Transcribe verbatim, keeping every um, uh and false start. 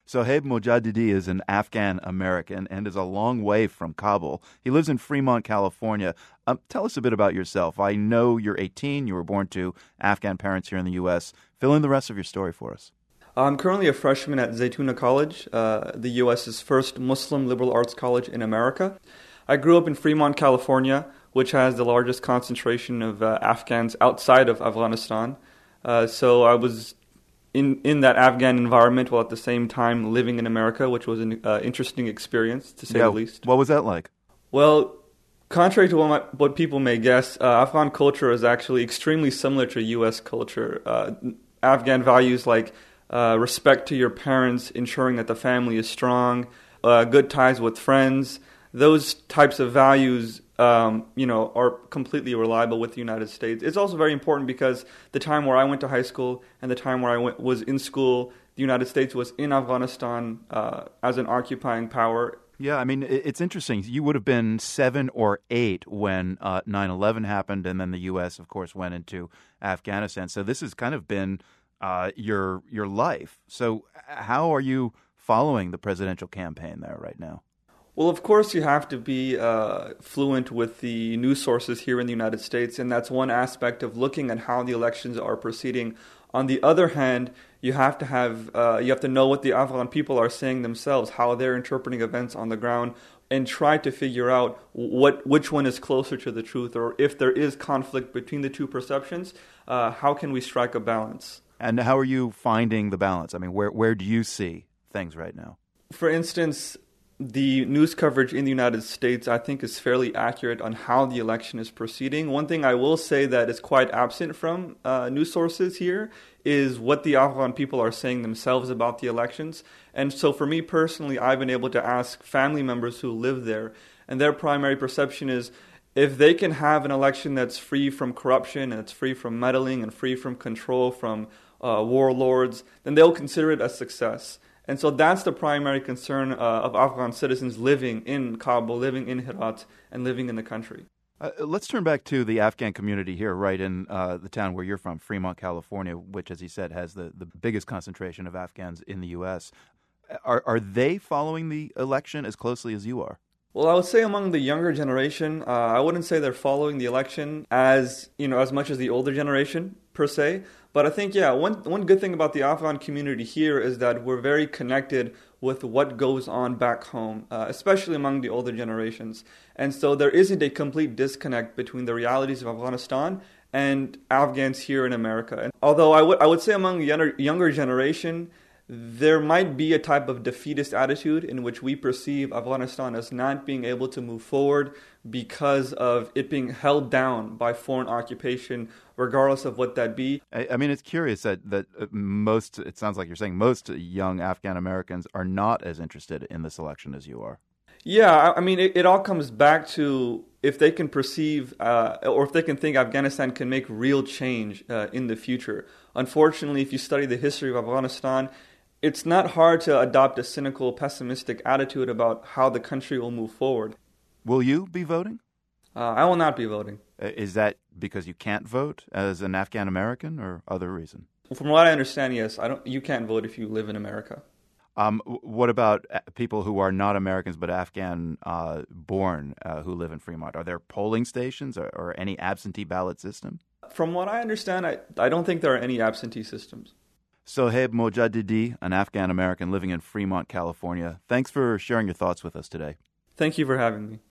Sohaib Mojadidi is an Afghan American and is a long way from Kabul. He lives in Fremont, California. Um, tell us a bit about yourself. I know you're eighteen. You were born to Afghan parents here in the U S. Fill in the rest of your story for us. I'm currently a freshman at Zaytuna College, uh, the U S's first Muslim liberal arts college in America. I grew up in Fremont, California, which has the largest concentration of uh, Afghans outside of Afghanistan. Uh, so I was in in that Afghan environment while at the same time living in America, which was an uh, interesting experience, to say yeah, the least. What was that like? Well, contrary to what, my, what people may guess, uh, Afghan culture is actually extremely similar to U S culture. Uh, Afghan values like uh, respect to your parents, ensuring that the family is strong, uh, good ties with friends, those types of values Um, you know, are completely reliable with the United States. It's also very important because the time where I went to high school and the time where I went, was in school, the United States was in Afghanistan uh, as an occupying power. Yeah, I mean, it's interesting. You would have been seven or eight when uh, nine eleven happened, and then the U S, of course, went into Afghanistan. So this has kind of been uh, your your life. So how are you following the presidential campaign there right now? Well, of course, you have to be uh, fluent with the news sources here in the United States, and that's one aspect of looking at how the elections are proceeding. On the other hand, you have to have uh, you have to know what the Afghan people are saying themselves, how they're interpreting events on the ground, and try to figure out what which one is closer to the truth, or if there is conflict between the two perceptions, uh, how can we strike a balance? And how are you finding the balance? I mean, where where do you see things right now? For instance, the news coverage in the United States, I think, is fairly accurate on how the election is proceeding. One thing I will say that is quite absent from uh, news sources here is what the Afghan people are saying themselves about the elections. And so for me personally, I've been able to ask family members who live there, and their primary perception is if they can have an election that's free from corruption and it's free from meddling and free from control from uh, warlords, then they'll consider it a success. And so that's the primary concern uh, of Afghan citizens living in Kabul, living in Herat, and living in the country. Uh, let's turn back to the Afghan community here, right in uh, the town where you're from, Fremont, California, which, as you said, has the, the biggest concentration of Afghans in the U S. Are, are they following the election as closely as you are? Well, I would say among the younger generation, uh, I wouldn't say they're following the election as, you know, as much as the older generation, per se. But I think, yeah, one one good thing about the Afghan community here is that we're very connected with what goes on back home, uh, especially among the older generations. And so there isn't a complete disconnect between the realities of Afghanistan and Afghans here in America. And although I would I would say among the younger, younger generation, there might be a type of defeatist attitude in which we perceive Afghanistan as not being able to move forward because of it being held down by foreign occupation, regardless of what that be. I, I mean, it's curious that, that most, it sounds like you're saying most young Afghan Americans are not as interested in this election as you are. Yeah, I mean, it, it all comes back to if they can perceive uh, or if they can think Afghanistan can make real change uh, in the future. Unfortunately, if you study the history of Afghanistan, it's not hard to adopt a cynical, pessimistic attitude about how the country will move forward. Will you be voting? Uh, I will not be voting. Is that because you can't vote as an Afghan American or other reason? From what I understand, yes. I don't. You can't vote if you live in America. Um, what about people who are not Americans but Afghan-born uh, uh, who live in Fremont? Are there polling stations or, or any absentee ballot system? From what I understand, I, I don't think there are any absentee systems. Sohaib Mojadidi, an Afghan American living in Fremont, California. Thanks for sharing your thoughts with us today. Thank you for having me.